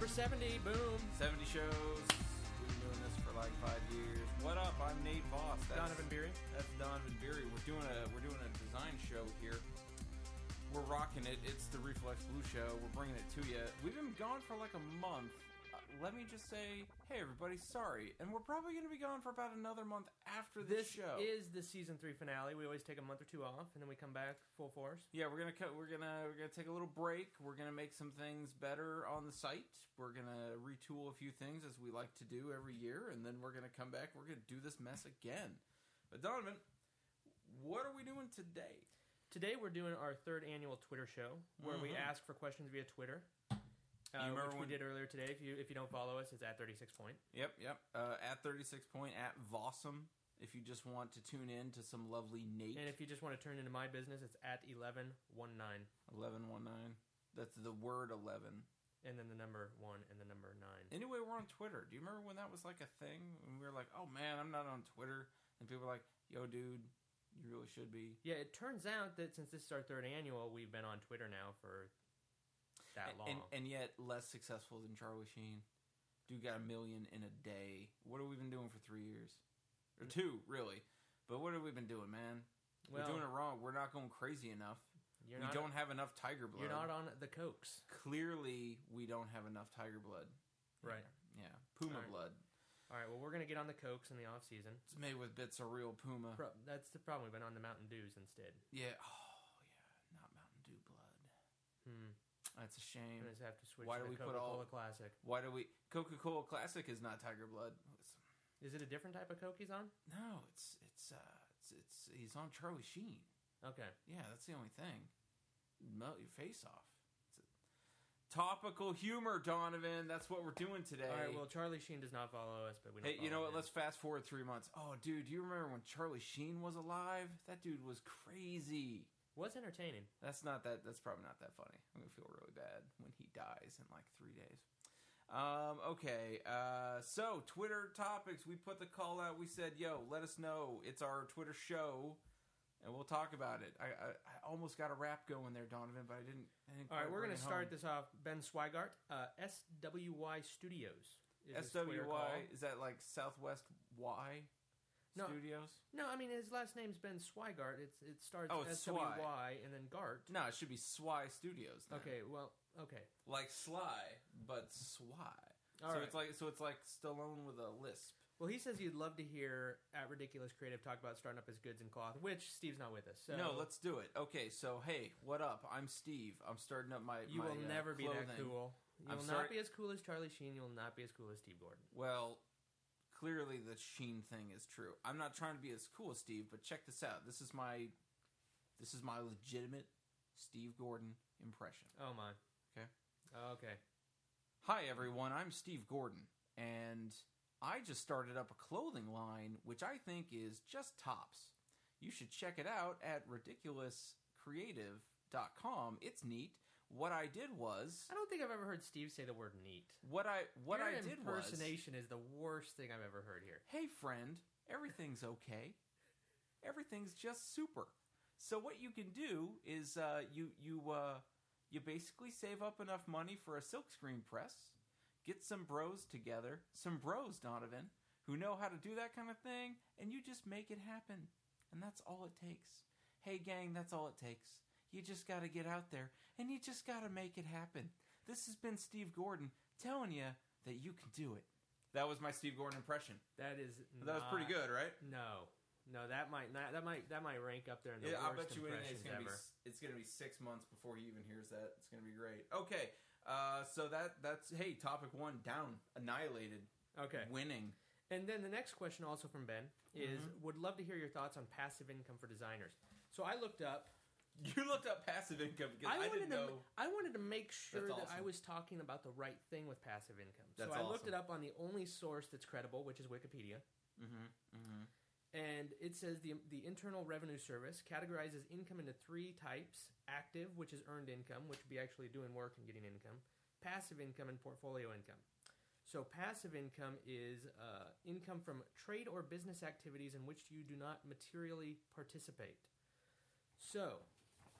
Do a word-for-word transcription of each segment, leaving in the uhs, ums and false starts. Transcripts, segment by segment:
seventy, boom. seventy shows. We've been doing this for like five years. What up? I'm Nate Voss. That's, Donovan Beery. That's Donovan Beery. We're doing a we're doing a design show here. We're rocking it. It's the Reflex Blue Show. We're bringing it to you. We've been gone for like a month. Uh, let me just say, hey everybody, sorry. And we're probably going to be gone for about another month after this, This show. is the season three finale. We always take a month or two off, and then we come back full force. Yeah, we're gonna cut. We're gonna we're gonna take a little break. We're gonna make some things better on the site. We're gonna retool a few things as we like to do every year, and then we're gonna come back. We're gonna do this mess again. But Donovan, what are we doing today? Today we're doing our third annual Twitter show, where Mm-hmm. we ask for questions via Twitter. Uh, You remember which we when- did earlier today. If you if you don't follow us, it's at thirty-six point. Yep, yep. Uh, at thirty-six point at Vossum. If you just want to tune in to some lovely Nate. And if you just want to turn into my business, it's at eleven nineteen. eleven one nine. That's the word eleven. And then the number one and the number nine. Anyway, we're on Twitter. Do you remember when that was like a thing? When we were like, oh man, I'm not on Twitter. And people were like, yo dude, you really should be. Yeah, it turns out that since this is our third annual, we've been on Twitter now for that long. And, and yet less successful than Charlie Sheen. Dude got a million in a day. What have we been doing for three years? Or two, really. But what have we been doing, man? Well, We're doing it wrong. We're not going crazy enough. You're we not, don't have enough tiger blood. You're not on the cokes. Clearly, we don't have enough tiger blood. Right. Yeah. Puma All right. blood. All right, well, we're going to get on the cokes in the off season. It's made with bits of real Puma. Pro- that's the problem. We've been on the Mountain Dews instead. Yeah. Oh, yeah. Not Mountain Dew blood. Hmm. That's a We're shame. going to have to switch Why to do the we put Coca-Cola all- Classic. Why do we... Coca-Cola Classic is not tiger blood. It's, Is it a different type of Coke he's on? no, it's... It's, uh... It's, it's... He's on Charlie Sheen. Okay. Yeah, that's the only thing. Melt your face off. It's a topical humor, Donovan. That's what we're doing today. All right, well, Charlie Sheen does not follow us, but we don't Hey, you know follow what? him. Let's fast forward three months. Oh, dude, do you remember when Charlie Sheen was alive? That dude was crazy. Was entertaining. That's not that. That's probably not that funny. I'm gonna feel really bad when he dies in like three days. Um, okay, uh, so Twitter topics. We put the call out. We said, "Yo, let us know." It's our Twitter show, and we'll talk about it. I, I, I almost got a rap going there, Donovan, but I didn't. I didn't All right, quite we're bring going to it start home. this off. Ben Swigart, uh, S W Y Studios. Is his S W Twitter Y. call. Is that like Southwest Y No. Studios? No, I mean, his last name's Ben Swigart. It's, it starts Oh, it's S W Y and then Gart. No, it should be Swy Studios. Then. Okay, well, okay. Like Sly, but Swy. All so right. it's like so it's like Stallone with a lisp. Well, he says he'd love to hear at Ridiculous Creative talk about starting up his goods and cloth, which Steve's not with us. So No, let's do it. Okay, so hey, what up? I'm Steve. I'm starting up my. You my, will uh, never be that clothing. cool. You I'm will sorry- not be as cool as Charlie Sheen. You will not be as cool as Steve Gordon. Well, clearly the Sheen thing is true. I'm not trying to be as cool as Steve, but check this out. This is my, this is my legitimate Steve Gordon impression. Oh my. Okay. Oh, okay. Hi everyone, I'm Steve Gordon, and I just started up a clothing line which I think is just tops. You should check it out at ridiculous creative dot com. It's neat. What I did was I don't think I've ever heard Steve say the word neat. what I what Your I did was impersonation is the worst thing I've ever heard here. hey friend, everything's okay. Everything's just super. So what you can do is uh, you you uh, you basically save up enough money for a silkscreen press, get some bros together, some bros, Donovan, who know how to do that kind of thing, and you just make it happen. And that's all it takes. Hey gang, that's all it takes. You just got to get out there, and you just got to make it happen. This has been Steve Gordon telling you that you can do it. That was my Steve Gordon impression. That is That was pretty good, right? No. No, that might not, that might that might rank up there in the Yeah, I worst bet you anything impressions it's gonna ever. be it's gonna be six months before he even hears that. It's gonna be great. Okay, uh, so that that's hey, topic one down, annihilated, Okay. winning. And then the next question, also from Ben, is Mm-hmm. would love to hear your thoughts on passive income for designers. So I looked up. You looked up passive income because I, I, wanted didn't to. know. I wanted to make sure That's that awesome. I was talking about the right thing with passive income. That's so I looked awesome. it up on the only source that's credible, which is Wikipedia. Mm-hmm, mm-hmm. And it says the the Internal Revenue Service categorizes income into three types: active, which is earned income, which would be actually doing work and getting income; passive income; and portfolio income. So passive income is uh, income from trade or business activities in which you do not materially participate. So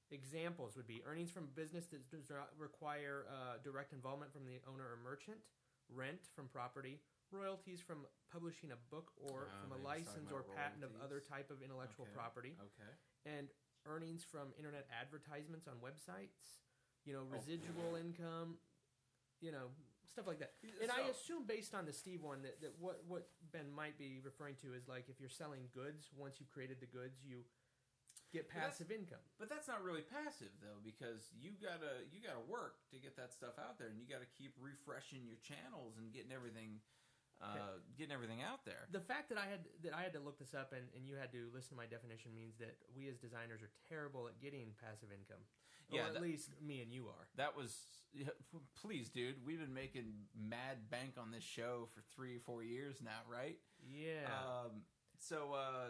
Examples would be earnings from business that does not require uh, direct involvement from the owner or merchant, rent from property, royalties from publishing a book or Oh, from a he was license talking or about patent of royalties. other type of intellectual Okay. property, Okay. and earnings from internet advertisements on websites, you know, Oh. residual income, you know, stuff like that. And I So- assume based on the Steve one that, that what, what Ben might be referring to is like if you're selling goods, once you've created the goods, you get But that's- passive income. But that's not really passive though, because you gotta you gotta work to get that stuff out there, and you gotta keep refreshing your channels and getting everything uh, getting everything out there. The fact that I had that I had to look this up and, and you had to listen to my definition means that we as designers are terrible at getting passive income. Or Yeah, at that- least me and you are. That was yeah, p- please, dude. We've been making mad bank on this show for three or four years now, right? Yeah. Um, so, uh,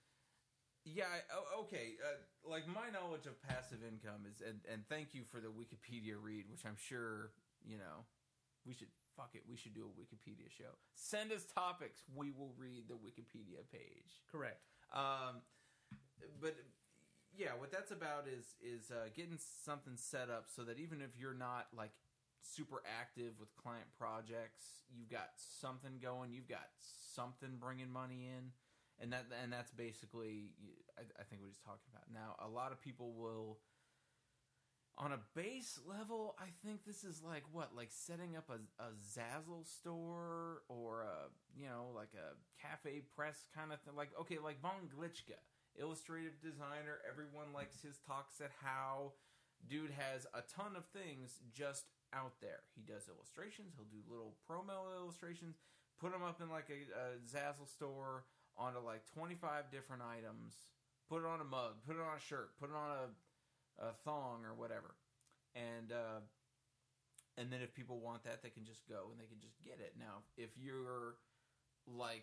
yeah, I, o- okay. Uh, like my knowledge of passive income is, and, and thank you for the Wikipedia read, which I'm sure you know. We should fuck it. We should do a Wikipedia show. Send us topics. We will read the Wikipedia page. Correct. Um, but yeah, what that's about is is uh, getting something set up so that even if you're not like super active with client projects, you've got something going. You've got something bringing money in, and that and that's basically I, I think what he's talking about. Now, a lot of people will. On a base level, I think this is like what, like setting up a, a Zazzle store or a, you know, like a cafe press kind of thing. Like, okay, like Von Glitchka, illustrative designer. Everyone likes his talks at How. Dude has a ton of things just out there. He does illustrations. He'll do little promo illustrations, put them up in like a, a Zazzle store onto like twenty-five different items, put it on a mug, put it on a shirt, put it on a a thong or whatever, and uh, and then if people want that, they can just go and they can just get it. Now, if you're like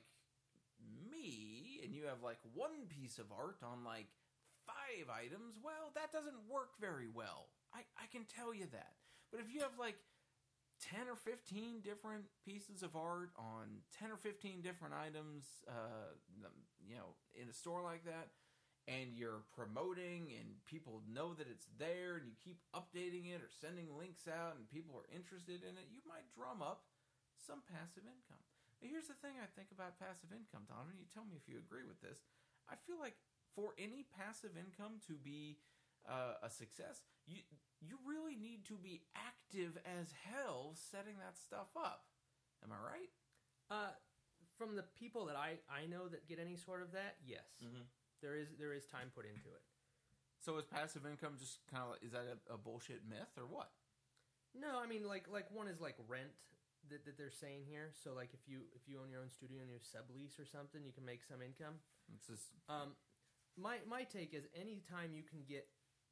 me and you have like one piece of art on like five items, well, that doesn't work very well. I, I can tell you that. But if you have like ten or fifteen different pieces of art on ten or fifteen different items, uh, you know, in a store like that, and you're promoting and people know that it's there and you keep updating it or sending links out and people are interested in it, you might drum up some passive income. But here's the thing I think about passive income, Donovan. You tell me if you agree with this. I feel like for any passive income to be uh, a success, you you really need to be active as hell setting that stuff up. Am I right? Uh, from the people that I, I know that get any sort of that, yes. Mm-hmm. There is there is time put into it. So is passive income just kind of like, is that a, a bullshit myth or what? No, I mean like like one is like rent that, that they're saying here. So like if you if you own your own studio and you sublease or something, you can make some income. It's just Um, my my take is anytime you can get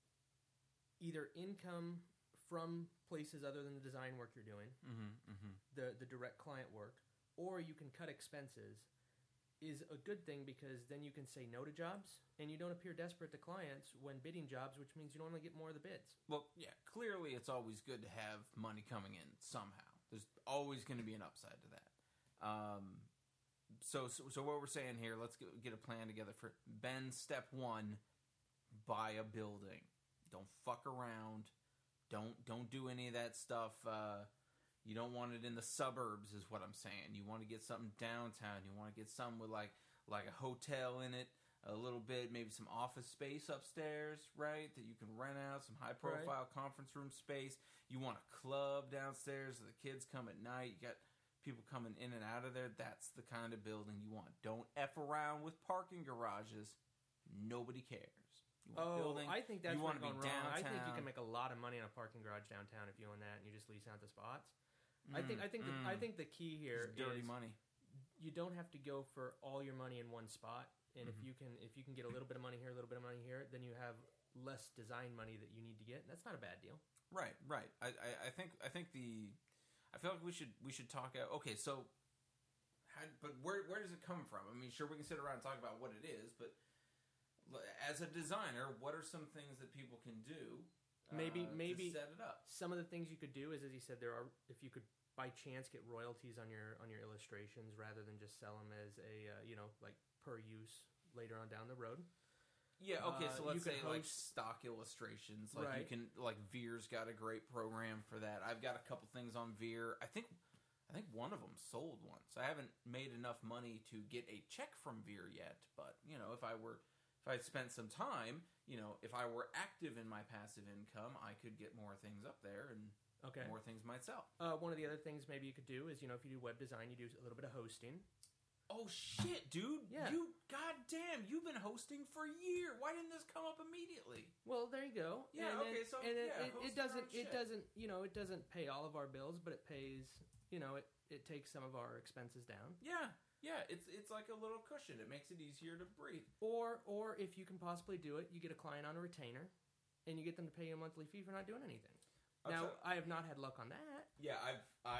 either income from places other than the design work you're doing, mm-hmm, mm-hmm. the the direct client work, or you can cut expenses, is a good thing because then you can say no to jobs and you don't appear desperate to clients when bidding jobs, which means you don't only get more of the bids. Well, yeah, clearly it's always good to have money coming in somehow. There's always going to be an upside to that. Um, so, so, so what we're saying here, let's get, get a plan together for Ben. Step one: buy a building. Don't fuck around. Don't don't do any of that stuff. Uh, You don't want it in the suburbs, is what I'm saying. You want to get something downtown. You want to get something with like like a hotel in it, a little bit, maybe some office space upstairs, right? That you can rent out, some high profile right. conference room space. You want a club downstairs so the kids come at night. You got people coming in and out of there. That's the kind of building you want. Don't F around with parking garages. Nobody cares. You want oh, building. I think that's you what's want to going be wrong. downtown. I think you can make a lot of money on a parking garage downtown if you own that and you just lease out the spots. I think I think the, mm. I think the key here It's dirty is money. You don't have to go for all your money in one spot, and mm-hmm. if you can if you can get a little bit of money here, a little bit of money here, then you have less design money that you need to get. And that's not a bad deal. Right, right. I, I, I think I think the I feel like we should we should talk out. Okay, so how, but where where does it come from? I mean, sure we can sit around and talk about what it is, but as a designer, what are some things that people can do? Maybe uh, maybe to set it up. Some of the things you could do is, as you said, there are if you could by chance get royalties on your on your illustrations rather than just sell them as a uh, you know like per use later on down the road. Yeah, okay, so Uh, you let's say can like host- stock illustrations. Like you Right. can like Veer's got a great program for that. I've got a couple things on Veer. I think I think one of them sold once. I haven't made enough money to get a check from Veer yet, but you know, if I were if I spent some time, you know, if I were active in my passive income, I could get more things up there and Okay. more things might sell. Uh, one of the other things maybe you could do is, you know, if you do web design, you do a little bit of hosting. Oh shit, dude! Yeah. You goddamn, you've been hosting for a year. Why didn't this come up immediately? Well, there you go. Yeah, and okay, it, so, and it, yeah, it, host it your doesn't own it shit. doesn't you know it doesn't pay all of our bills, but it pays you know it, it takes some of our expenses down. Yeah, yeah. It's it's like a little cushion. It makes it easier to breathe. Or or if you can possibly do it, you get a client on a retainer, and you get them to pay you a monthly fee for not doing anything. I'll Now tell- I have not had luck on that, Yeah, I've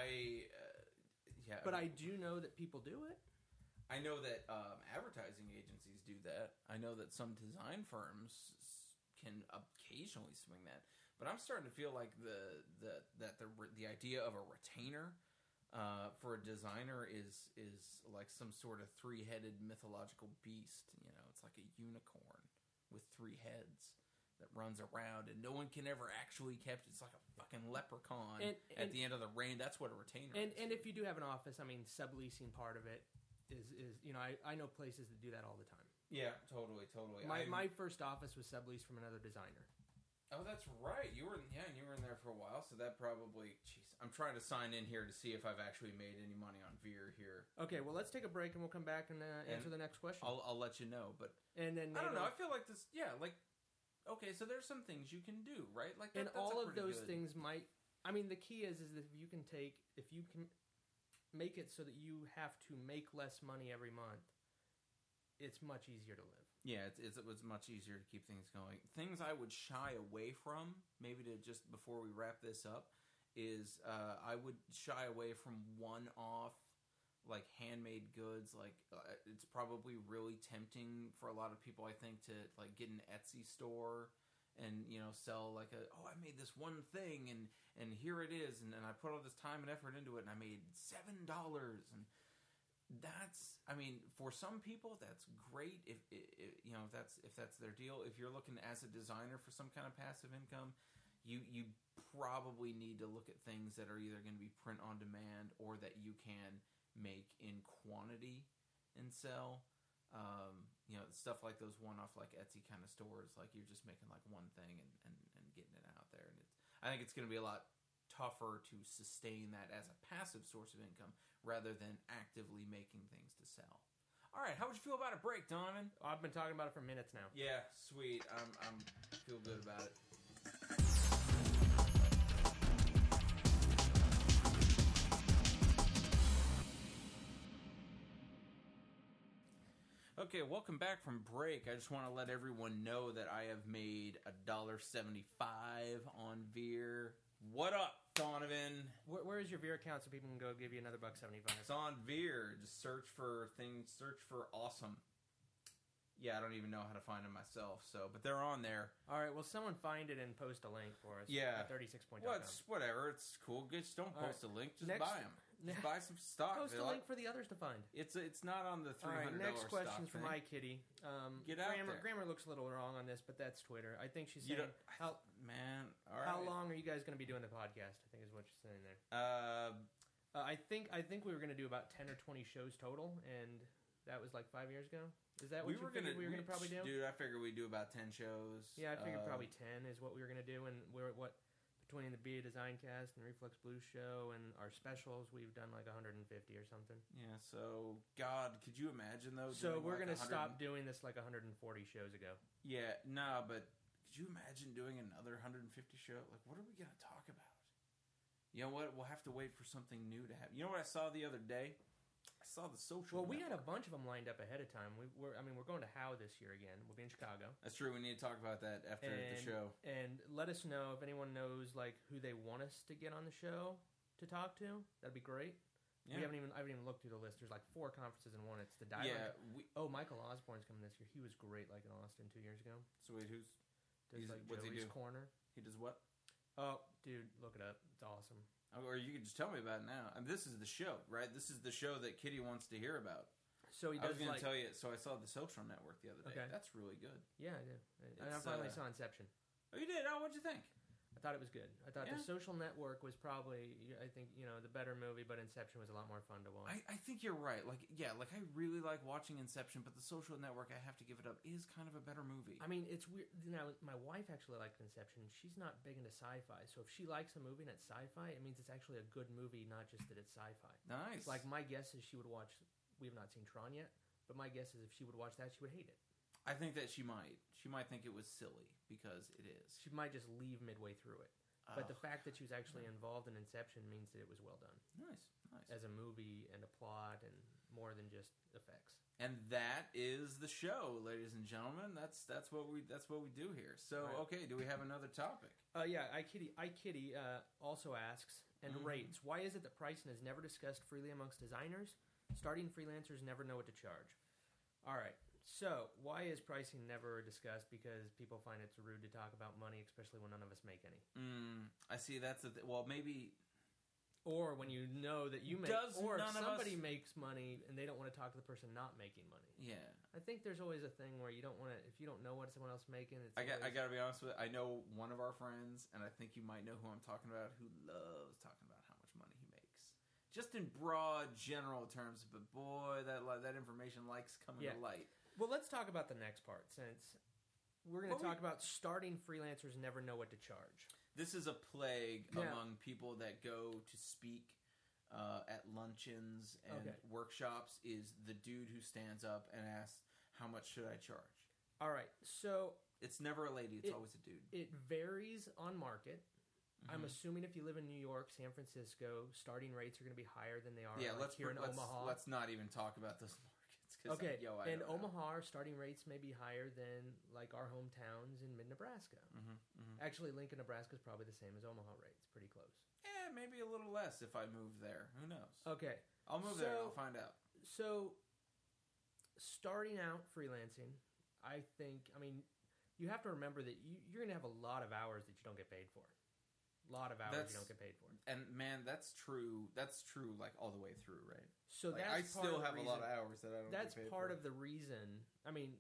I uh, yeah, but I do know that people do it. I know that um, advertising agencies do that. I know that some design firms s- can occasionally swing that. But I'm starting to feel like the the that the the idea of a retainer uh, for a designer is is like some sort of three headed mythological beast. You know, it's like a unicorn with three heads that runs around and no one can ever actually catch. It's like a fucking leprechaun And- at and- the end of the rain. That's what a retainer And is. and if you do have an office, I mean, subleasing part of it is is you know I, I know places that do that all the time. Yeah, totally, totally. My I'm- my first office was subleased from another designer. Oh, that's right. You were, yeah, you were in there for a while, so that probably. Jeez, I'm trying to sign in here to see if I've actually made any money on Veer here. Okay, well let's take a break and we'll come back and uh, answer And the next question. I'll, I'll let you know, but and then I don't maybe- know. I feel like this. Yeah, like okay, so there's some things you can do, right? Like, that, and that's a all of pretty those good- things might. I mean, the key is is that if you can take if you can make it so that you have to make less money every month, it's much easier to live. Yeah, it's, it's, it was much easier to keep things going. Things I would shy away from, maybe to just before we wrap this up, is uh, I would shy away from one-off, like handmade goods. Like uh, it's probably really tempting for a lot of people, I think, to like get an Etsy store and you know sell like a oh I made this one thing and and here it is and, and I put all this time and effort into it and I made seven dollars and. That's, I mean, for some people, that's great. If, if you know, if that's if that's their deal. If you're looking as a designer for some kind of passive income, you you probably need to look at things that are either going to be print on demand or that you can make in quantity and sell. Um, you know, stuff like those one-off, like Etsy kind of stores. Like you're just making like one thing and, and, and getting it out there. And it's, I think it's going to be a lot tougher to sustain that as a passive source of income rather than actively making things to sell. All right, how would you feel about a break, Donovan? I've been talking about it for minutes now. Yeah, sweet. I'm I'm feel good about it. Okay, welcome back from break. I just want to let everyone know that I have made a dollar seventy-five on Veer. What up, Donovan? Where, where is your Veer account so people can go give you another buck seventy-five? It's on Veer. Just search for things. Search for awesome. Yeah, I don't even know how to find them myself. So, but they're on there. All right, well, someone find it and post a link for us. Yeah. at thirty-six point com. Well, it's whatever. It's cool. Just don't All post right. a link. Just Next- buy them. Just buy some stock. Post a They're link like- for the others to find. It's it's not on the All three right, hundred dollars next question's stock from thing. my kitty. Um, Get out grammar, there. grammar looks a little wrong on this, but that's Twitter. I think she's You saying, don't- how, Man, all right. how long are you guys going to be doing the podcast? I think is what she's saying there. Uh, Uh, I think I think we were going to do about ten or twenty shows total, and that was like five years ago. Is that what we you were gonna figured we were going to probably do? Dude, I figured we'd do about ten shows. Yeah, I figured Uh, probably ten is what we were going to do, and we're at what between the Be a Design Cast and Reflex Blues show and our specials, we've done like one hundred fifty or something. Yeah. So, God, could you imagine though? So doing we're like going to one hundred stop doing this like one hundred forty shows ago. Yeah, nah, but could you imagine doing another one hundred fifty show? Like, what are we gonna talk about? You know what? We'll have to wait for something new to happen. You know what I saw the other day? I saw the Social. Well, we had a Network. bunch of them lined up ahead of time. We were, I mean, we're going to How this year again. We'll be in Chicago. That's true. We need to talk about that after the And- show. And let us know if anyone knows like who they want us to get on the show to talk to. That'd be great. Yeah. We haven't even I haven't even looked through the list. There's like four conferences in one. It's the Diamond. Yeah. We, Oh, Michael Osborne's coming this year. He was great, like in Austin two years ago. so wait, who's Does He's- like what's he Joey's do? Corner. he does what? Oh, dude, look it up. It's awesome. Oh, or you could just tell me about it now. And this is the show, right? This is the show that Kitty wants to hear about. So he I was does going like to tell you. So I saw The Social Network the other day. Okay. That's really good. yeah, I do. And I It's, finally uh, saw Inception. Oh, you did? Oh, what'd you think? I thought it was good. I thought Yeah. The Social Network was probably, I think, you know, the better movie, but Inception was a lot more fun to watch. I, I think you're right. Like, yeah, like I really like watching Inception, but The Social Network, I have to give it up, is kind of a better movie. I mean, it's weird. Now, my wife actually liked Inception. She's not big into sci-fi, so if she likes a movie and it's sci-fi, it means it's actually a good movie, not just that it's sci-fi. Nice. Like, my guess is she would watch. We have not seen Tron yet, but my guess is if she would watch that, she would hate it. I think that she might. She might think it was silly because it is. She might just leave midway through it. But the Oh, fact that she was actually involved in Inception means that it was well done nice, nice. as a movie and a plot and more than just effects. And that is the show, ladies and gentlemen. That's that's what we that's what we do here. So, Right. okay, do we have another topic? Uh, yeah, iKitty, iKitty uh, also asks and Mhm. rates, why is it that pricing is never discussed freely amongst designers? Starting freelancers never know what to charge. All right, so why is pricing never discussed? Because people find it's rude to talk about money, especially when none of us make any. Mm, I see. That's a th- well, maybe. Or when you know that you make, Does or if none of somebody us- makes money and they don't want to talk to the person not making money. Yeah, I think there's always a thing where you don't want to, if you don't know what someone else making, it's I got. I always- got to be honest with. I know one of our friends, and I think you might know who I'm talking about, who loves talking about how much money he makes, just in broad, general terms. But boy, that li- that information likes coming Yeah. to light. Well, let's talk about the next part since we're going Well, to we- talk about starting freelancers never know what to charge. This is a plague Yeah. among people that go to speak uh, at luncheons and Okay. workshops. Is the dude who stands up and asks, "How much should I charge?" All right, so It's never a lady; it's It- always a dude. it varies on market. I'm Mhm. assuming if you live in New York, San Francisco, starting rates are going to be higher than they are yeah, like let's here in let's, Omaha. let's not even talk about those markets. 'Cause, Okay, yo, I and don't know. Omaha, our starting rates may be higher than like our hometowns in mid-Nebraska. Mhm, mhm. Actually, Lincoln, Nebraska is probably the same as Omaha rates, pretty close. Eh, maybe a little less if I move there. Who knows? Okay, I'll move there and I'll so- find out. so starting out freelancing, I think, I mean, you have to remember that you, you're going to have a lot of hours that you don't get paid for. A lot of hours That's- you don't get paid for. And man, that's true. That's true, like all the way through, right? So Like, that's I part still of the have a lot of reason- hours that I don't. That's get paid part for. of the reason. I mean,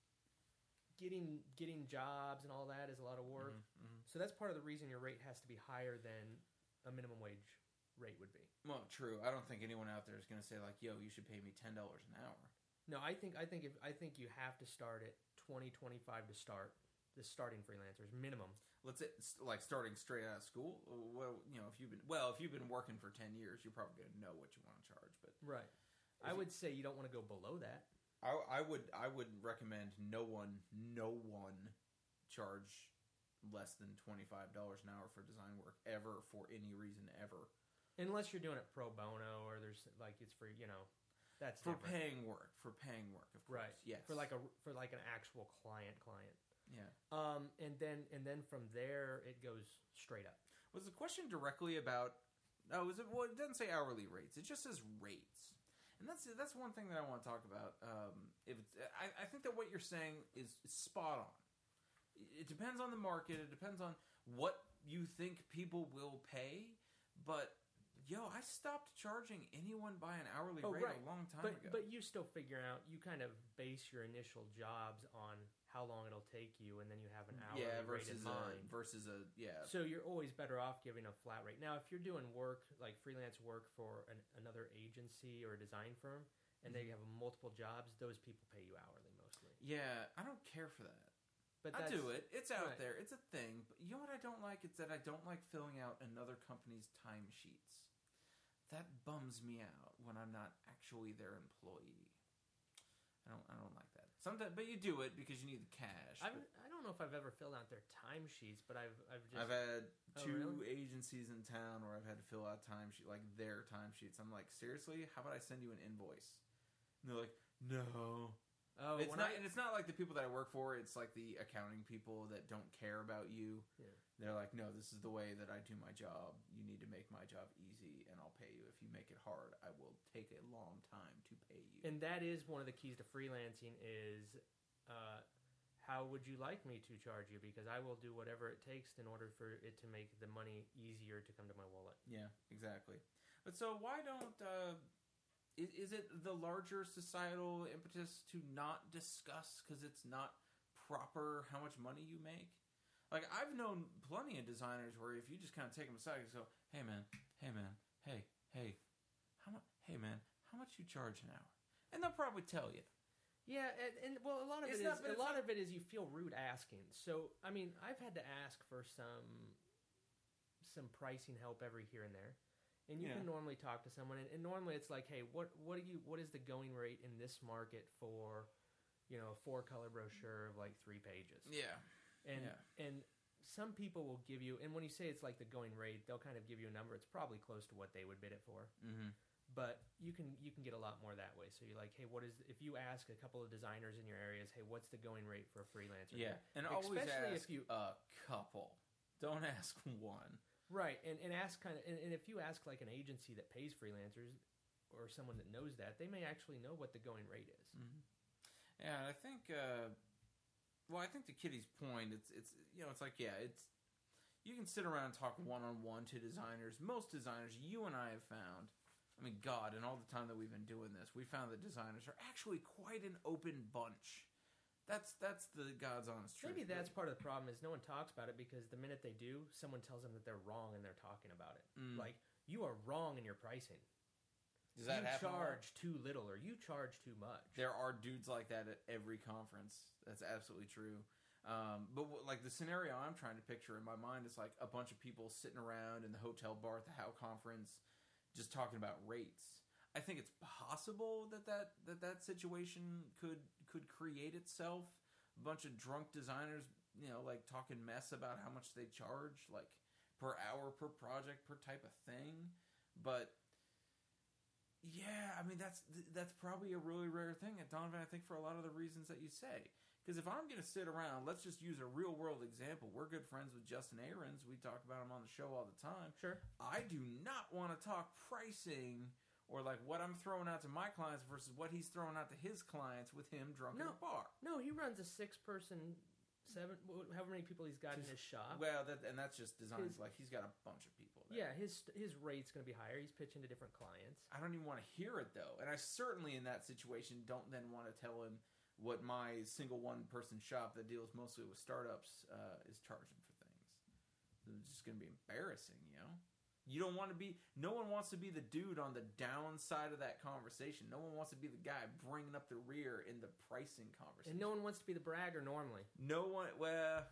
getting getting jobs and all that is a lot of work. Mhm, mhm. So that's part of the reason your rate has to be higher than a minimum wage rate would be. Well, true. I don't think anyone out there is going to say like, "Yo, you should pay me ten dollars an hour." No, I think I think if I think you have to start at twenty twenty-five to start the starting freelancers minimum. Let's say, s- like starting straight out of school. Well, you know, if you've been well, if you've been working for ten years, you're probably going to know what you want to charge. But Right. I you- would say you don't want to go below that. I, I would I would recommend no one no one charge less than twenty five dollars an hour for design work ever for any reason ever Unless you're doing it pro bono or there's like it's for, you know, that's for different. paying work for paying work of course. Right. Yes. For like a for like an actual client client. yeah. Um and then and then from there it goes straight up. Was the question directly about? Oh, is it? Well, it doesn't say hourly rates. It just says rates, and that's that's one thing that I want to talk about. Um, if it's, I, I think that what you're saying is spot on. It depends on the market. It depends on what you think people will pay. But yo, I stopped charging anyone by an hourly Oh, rate right. a long time But ago. but you still figure out you kind of base your initial jobs on how long it'll take you and then you have an hourly yeah, rate versus in a mind. versus a yeah. So you're always better off giving a flat rate. Now, if you're doing work like freelance work for an, another agency or a design firm, and they Mhm. have multiple jobs, those people pay you hourly mostly. Yeah, I don't care for that. But I that's, do it. It's out right. there. It's a thing. But you know what I don't like? It's that I don't like filling out another company's timesheets. That bums me out when I'm not actually their employee. I don't. I don't like that. Sometimes, but you do it because you need the cash. I've, but I don't know if I've ever filled out their timesheets, but I've I've just I've had Oh, two really? agencies in town where I've had to fill out timesheet like their timesheets. I'm like, seriously? How about I send you an invoice? And they're like, no. oh it's when not, I and it's not like the people that I work for. It's like the accounting people that don't care about you. Yeah. They're like, no, this is the way that I do my job. You need to make my job easy, and I'll pay you. If you make it hard, I will take a long time to pay you. and that is one of the keys to freelancing is uh, how would you like me to charge you? Because I will do whatever it takes in order for it to make the money easier to come to my wallet. yeah, exactly. But so why don't uh, is, is it the larger societal impetus to not discuss because it's not proper how much money you make? Like, I've known plenty of designers where if you just kind of take them aside and go, hey man, hey man, hey, hey, how much, hey man, how much you charge an hour? And they'll probably tell you. Yeah, and, and well, a lot of It's it not- is but a it's lot not- of it is you feel rude asking. So, I mean, I've had to ask for some some pricing help every here and there, and you Yeah. can normally talk to someone, and, and normally it's like, hey, what what do you what is the going rate in this market for, you know, a four color brochure of like three pages? Yeah. And Yeah. and some people will give you, and when you say it's like the going rate, they'll kind of give you a number. It's probably close to what they would bid it for. Mm-hmm. But you can you can get a lot more that way. So you're like, hey, what is if you ask a couple of designers in your areas, hey, what's the going rate for a freelancer? Yeah, and always Especially ask if you- a couple. Don't ask one. Right, and, and ask kind of, and, and if you ask like an agency that pays freelancers or someone that knows that, they may actually know what the going rate is. Mm-hmm. Yeah, I think. Uh, well, I think to Kitty's point, it's it's you know, it's like yeah, it's you can sit around and talk one on one to designers. Most designers, you and I have found. I mean, God, in all the time that we've been doing this, we found that designers are actually quite an open bunch. That's that's the God's honest truth. Maybe that's part of the problem is no one talks about it because the minute they do, someone tells them that they're wrong and they're talking about it. Mm. Like, you are wrong in your pricing. Does that you happen a lot? charge too little or you charge too much. There are dudes like that at every conference. That's absolutely true. Um, but w- like the scenario I'm trying to picture in my mind is like a bunch of people sitting around in the hotel bar at the How conference, just talking about rates. I think it's possible that that, that, that situation could could create itself. A bunch of drunk designers, you know, like talking mess about how much they charge, like per hour, per project, per type of thing. But yeah, I mean that's that's probably a really rare thing at Donovan. I think for a lot of the reasons that you say. Because if I'm going to sit around, let's just use a real world example. We're good friends with Justin Ahrens. We talk about him on the show all the time. Sure. I do not want to talk pricing or like what I'm throwing out to my clients versus what he's throwing out to his clients with him drunk in No. a bar. No, he runs a six-person, seven, however many people he's got in his shop. Well, that, and that's just designs. His- like he's got a bunch of people there. Yeah, his his rate's going to be higher. He's pitching to different clients. I don't even want to hear it though, and I certainly in that situation don't then want to tell him what my single one person shop that deals mostly with startups uh, is charging for things. It's just going to be embarrassing, you know. You don't want to be. No one wants to be the dude on the downside of that conversation. No one wants to be the guy bringing up the rear in the pricing conversation. And no one wants to be the bragger normally. No one. Well,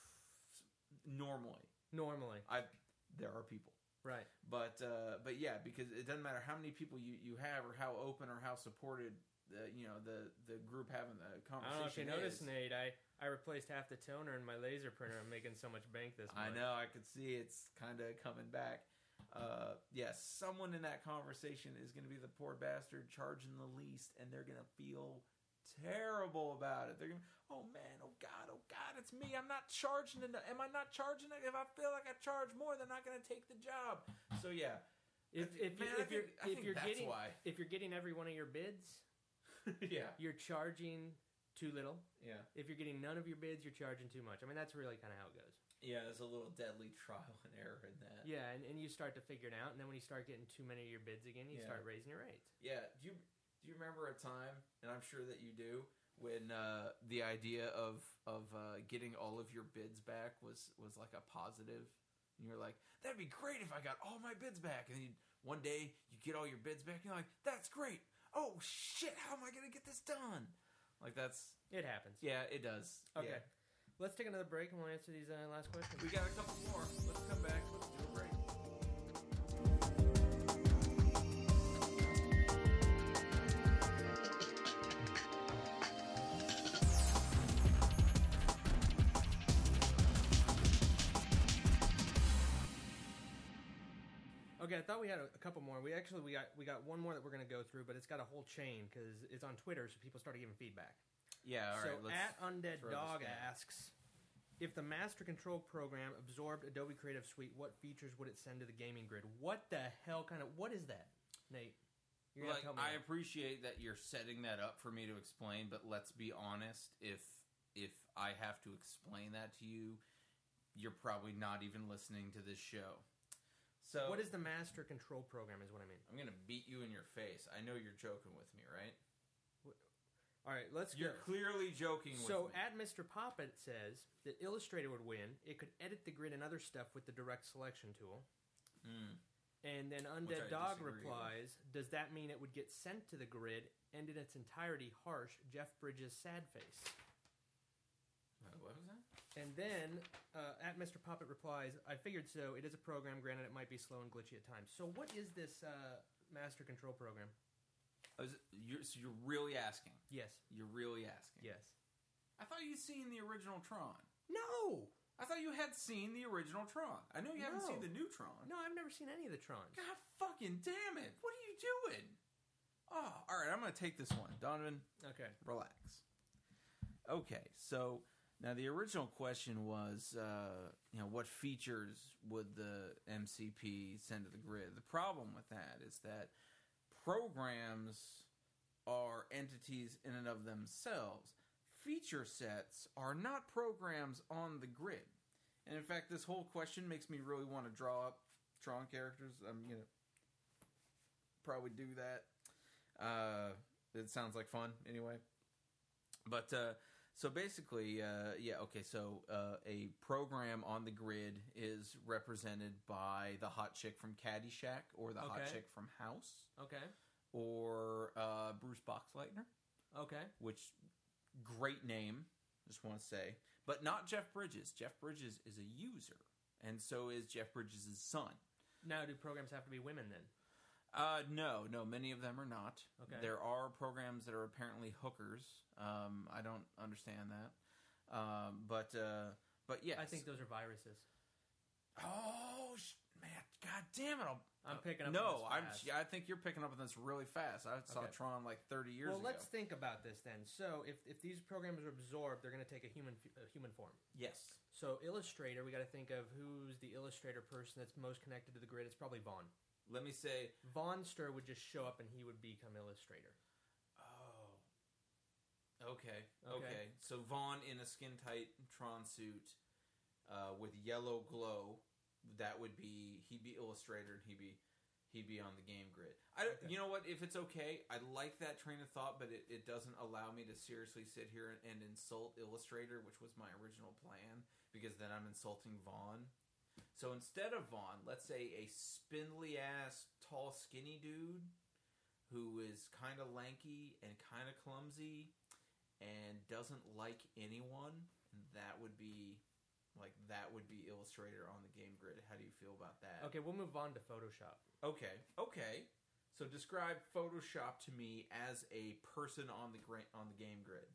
normally, Normally. I there are people. Right. But uh, but yeah, because it doesn't matter how many people you, you have or how open or how supported the you know the, the group having the I don't know if conversation you noticed, is. Nate, I, I replaced half the toner in my laser printer. I'm making so much bank this I month. know, I could see it's kind of coming back. Uh, yes, someone in that conversation is going to be the poor bastard charging the least, and they're going to feel terrible about it. They're going to, oh man, oh God, oh God, it's me. I'm not charging enough. Am I not charging it? If I feel like I charge more, they're not going to take the job. So yeah. If I if, think- man, you, I if you're think- I if think you're that's getting why. if you're getting every one of your bids, yeah. you're charging too little. Yeah. If you're getting none of your bids, you're charging too much. I mean, that's really kind of how it goes. Yeah, there's a little deadly trial and error in that. Yeah, and, and you start to figure it out, and then when you start getting too many of your bids again, you Yeah. start raising your rates. Yeah. Do you do you remember a time, and I'm sure that you do, when uh, the idea of of uh, getting all of your bids back was was like a positive, and you're like, that'd be great if I got all my bids back, and you, one day you get all your bids back, and you're like, that's great. Oh shit, how am I gonna get this done? Like that's It happens. yeah, it does. Okay. Yeah. Let's take another break, and we'll answer these uh, last questions. We got a couple more. Let's come back. Let's do a break. Okay, I thought we had a, a couple more. We actually we got we got one more that we're going to go through, but it's got a whole chain because it's on Twitter, so people started giving feedback. Yeah. All so right. Let's at Undead throw this Dog down. asks, if the Master Control program absorbed Adobe Creative Suite, what features would it send to the gaming grid? What the hell kind of what is that, Nate? You're Like, gonna tell me. I that. appreciate that you're setting that up for me to explain, but let's be honest. If if I have to explain that to you, you're probably not even listening to this show. So What is the master control program is what I mean. I'm going to beat you in your face. I know you're joking with me, right? All right, let's You're go. clearly joking with So me. at Mister Poppet says that Illustrator would win. It could edit the grid and other stuff with the direct selection tool. Mm. And then Which Undead I Dog disagree with. replies, does that mean it would get sent to the grid and in its entirety harsh Jeff Bridges' sad face? Uh, what was that? And then uh, at Mister Poppet replies, I figured so. It is a program, granted it might be slow and glitchy at times. So what is this uh, master control program? Oh, is it- you're, so you're really asking? Yes. You're really asking? Yes. I thought you'd seen the original Tron. No! I thought you had seen the original Tron. I know you haven't No. seen the new Tron. No, I've never seen any of the Trons. God fucking damn it. What are you doing? Oh, all right, I'm going to take this one. Donovan, Okay. relax. Okay, so now the original question was, uh, you know, what features would the M C P send to the grid? The problem with that is that programs are entities in and of themselves. Feature sets are not programs on the grid. And in fact, this whole question makes me really want to draw up Tron characters. I'm going to probably do that. Uh, it sounds like fun anyway. But, uh, so basically, uh, yeah, okay, so uh, a program on the grid is represented by the hot chick from Caddyshack or the hot Okay. chick from House Okay. or uh, Bruce Boxleitner, Okay. which, great name, just want to say. But not Jeff Bridges. Jeff Bridges is a user, and so is Jeff Bridges' son. Now, do programs have to be women then? Uh, no, no, many of them are not. Okay. There are programs that are apparently hookers. Um, I don't understand that. Um, but, uh, but yes. I think those are viruses. Oh, sh- man, god damn it. I'll, I'm picking up No, on I'm, this fast. I think you're picking up on this really fast. I saw Okay. Tron like thirty years Well, ago. let's think about this then. So, if, if these programs are absorbed, they're going to take a human f- a human form. Yes. So, Illustrator, we got to think of who's the Illustrator person that's most connected to the grid. It's probably Vaughn. Let me say, Vaughnster would just show up and he would become Illustrator. oh, okay, Okay. okay. So Vaughn in a skin-tight Tron suit uh, with yellow glow, that would be, he'd be Illustrator and he'd be he'd be on the game grid. I don't, Okay. You know what, if it's okay, I like that train of thought, but it, it doesn't allow me to seriously sit here and, and insult Illustrator, which was my original plan, because then I'm insulting Vaughn. So instead of Vaughn, let's say a spindly-ass, tall, skinny dude who is kind of lanky and kind of clumsy and doesn't like anyone, that would be, like, that would be Illustrator on the game grid. How do you feel about that? Okay, we'll move on to Photoshop. Okay, okay. So describe Photoshop to me as a person on the gra- on the game grid.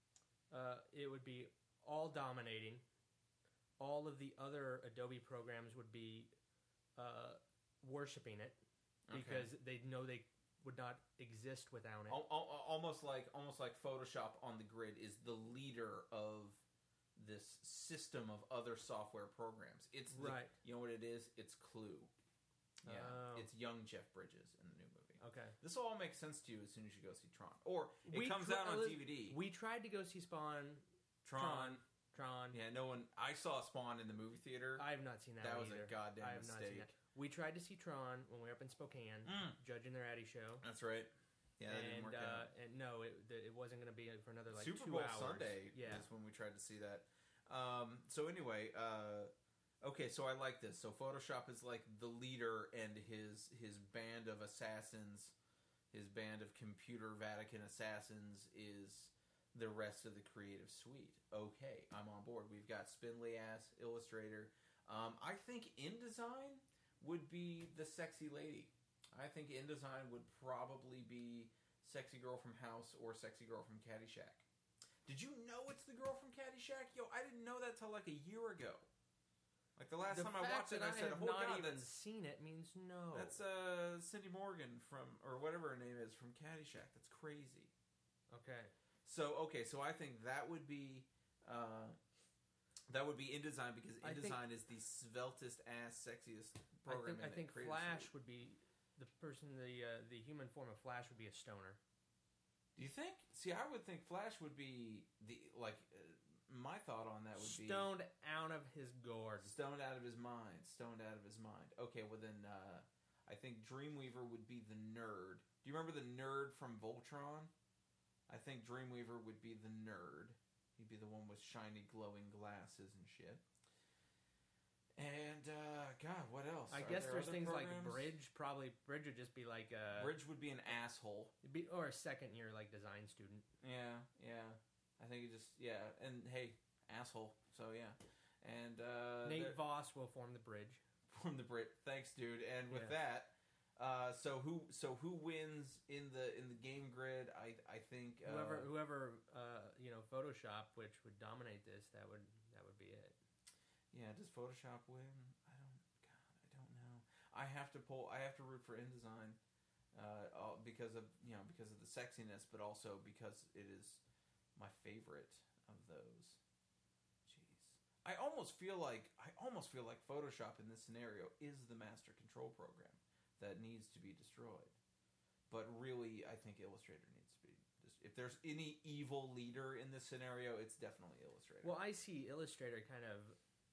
Uh, it would be all dominating. All of the other Adobe programs would be uh, worshiping it because they know they would not exist without it. Al- al- almost like almost like Photoshop on the grid is the leader of this system of other software programs. It's the, Right. You know what it is? It's Clue. Yeah, Oh. it's young Jeff Bridges in the new movie. Okay. This will all make sense to you as soon as you go see Tron, or it We comes tr- out on uh, D V D. We tried to go see Spawn. Tron. Tron. Yeah, no one. I saw Spawn in the movie theater. I have not seen that, That one was a either. goddamn I have not seen mistake. that. We tried to see Tron when we were up in Spokane, Mm. judging their Addy show. That's right. Yeah, that didn't and work uh, out. and no, it the- it wasn't going to be for another like Super two Bowl hours. Sunday Yeah. is when we tried to see that. Um, so anyway, uh, okay, so I like this. So Photoshop is like the leader, and his his band of assassins, his band of computer Vatican assassins is the rest of the creative suite. Okay, I'm on board. We've got spindly ass Illustrator. Um, I think InDesign would be the sexy lady. I think InDesign would probably be Sexy Girl from House or Sexy Girl from Caddyshack. Did you know it's the girl from Caddyshack? Yo, I didn't know that till like a year ago. Like the last the time I fact watched it, that I said, have "Oh not God, even that's seen it means no." that's uh Cindy Morgan from or whatever her name is from Caddyshack." That's crazy. okay. So okay, so I think that would be uh, that would be InDesign because I think- InDesign is the sveltest ass, sexiest I program. think in I the think Creative Flash Suite. would be the person. The uh, the human form of Flash would be a stoner. Do you think? See, I would think Flash would be the like uh, my thought on that would be stoned out of his gourd. Stoned out of his mind. Stoned out of his mind. Okay, well then, uh, I think Dreamweaver would be the nerd. Do you remember the nerd from Voltron? I think Dreamweaver would be the nerd. He'd be the one with shiny, glowing glasses and shit. And, uh, God, what else? I Are guess there there's other things programs? like Bridge. Probably Bridge would just be like a Bridge would be an asshole. be, or a second year like design student. Yeah, yeah. I think it just yeah. And hey, asshole. So yeah. And uh, Nate the, Voss will form the Bridge. Form the Brit. Thanks, dude. And with Yeah. that, uh, so who so who wins in the in the game grid? I I think uh, Whoever whoever uh, you know Photoshop, which would dominate this, that would that would be it. Yeah. Does Photoshop win? I don't. God, I don't know. I have to pull. I have to root for InDesign. Uh, all- because of you know because of the sexiness, but also because it is my favorite of those. Jeez, I almost feel like I almost feel like Photoshop in this scenario is the master control program that needs to be destroyed. But really, I think Illustrator needs to be. If there's any evil leader in this scenario, it's definitely Illustrator. Well, I see Illustrator kind of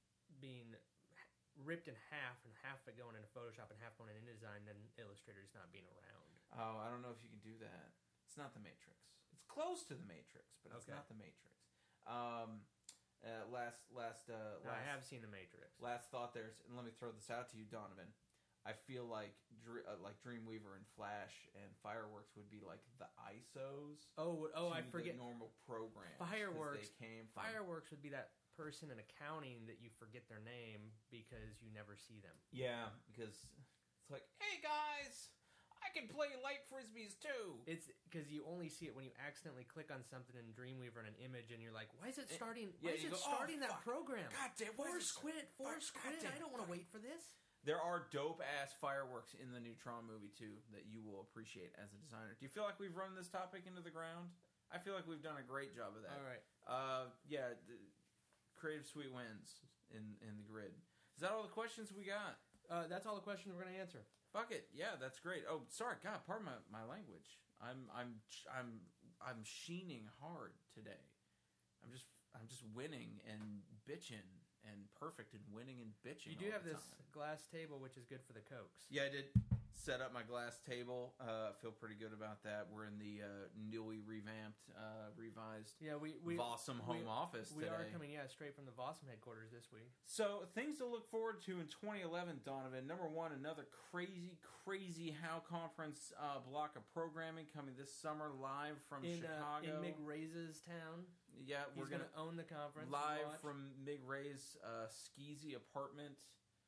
being ripped in half, and half of it going into Photoshop and half going into InDesign, then Illustrator just not being around. Oh, I don't know if you can do that. It's not the Matrix. It's close to the Matrix, but it's Okay. not the Matrix. Um, uh, last, last, uh, Now, last, I have seen The Matrix. last thought. There's, and let me throw this out to you, Donovan. I feel like, Dr- uh, like Dreamweaver and Flash and Fireworks would be like the I S Os. Oh, oh, to I forget. the normal programs. 'cause Fireworks. They came from, Fireworks would be that person in accounting that you forget their name because you never see them. Yeah, because it's like, hey guys, I can play light frisbees too. It's because you only see it when you accidentally click on something in Dreamweaver in an image, and you're like, "Why is it starting? yeah, why is you it go, "Oh, starting that fuck. program? God damn, why is Force it- quit! Force fuck, quit! goddamn, I don't want to fuck." wait for this." There are dope ass fireworks in the Neutron movie too that you will appreciate as a designer. Do you feel like we've run this topic into the ground? I feel like we've done a great job of that. All right. Uh, yeah, the Creative Suite wins in in the grid. Is that all the questions we got? Uh, that's all the questions we're going to answer. Fuck it. Yeah, that's great. Oh, sorry. God, pardon my, my language. I'm I'm I'm I'm sheening hard today. I'm just I'm just winning and bitching and perfect and winning and bitching. You do all have the this time. glass table, which is good for the cokes. Yeah, I did set up my glass table. Uh, feel pretty good about that. We're in the uh, newly revamped, uh, revised Yeah, we we Vossum home we, office we today. are coming, yeah, straight from the Vossum headquarters this week. So, things to look forward to in twenty eleven, Donovan. Number one, another crazy, crazy How Conference uh, block of programming coming this summer live from in uh, Chicago. in Mig Ray's town. Yeah, He's we're going going to own the conference. live Watch. from Mig Ray's uh, skeezy apartment.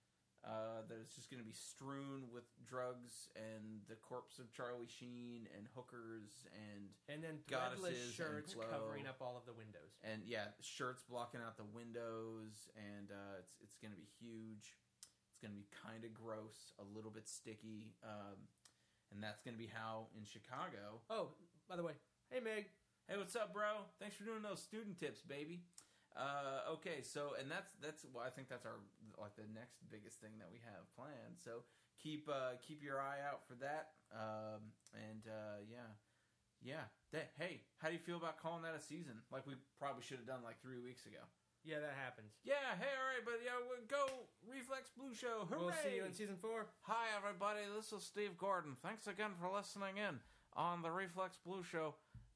Uh, that is just going to be strewn with drugs and the corpse of Charlie Sheen and hookers and and then threadless goddesses and shirts glow. covering up all of the windows. and yeah, shirts blocking out the windows, and uh, it's it's going to be huge. It's going to be kind of gross, a little bit sticky, um, and that's going to be how in Chicago. Oh, by the way, hey Meg. Hey, what's up, bro? Thanks for doing those student tips, baby. Uh, okay, so and that's that's well, I think that's our like the next biggest thing that we have planned. So keep uh, keep your eye out for that. Um, and uh, yeah, yeah. That, hey, how do you feel about calling that a season? Like we probably should have done like three weeks ago. Yeah, that happens. Yeah. Hey, all right, but yeah, we'll go Reflex Blue Show. Hooray! We'll see you in season four. Hi, everybody. This is Steve Gordon. Thanks again for listening in on the Reflex Blue Show.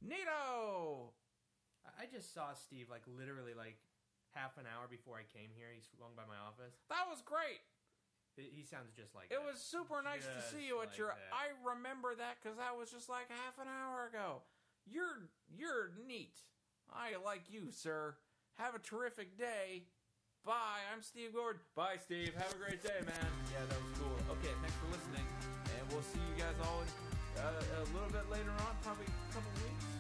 Neato. I just saw Steve like literally like half an hour before I came here. He's swung by my office. That was great. He sounds just like It that. was super nice to Just see you at like your. that. I remember that because that was just like half an hour ago. You're you're neat. I like you, sir. Have a terrific day. Bye. I'm Steve Gordon. Bye, Steve. Have a great day, man. Yeah, that was cool. Okay, thanks for listening, and we'll see you guys all in, uh, a little bit later on, probably a couple weeks.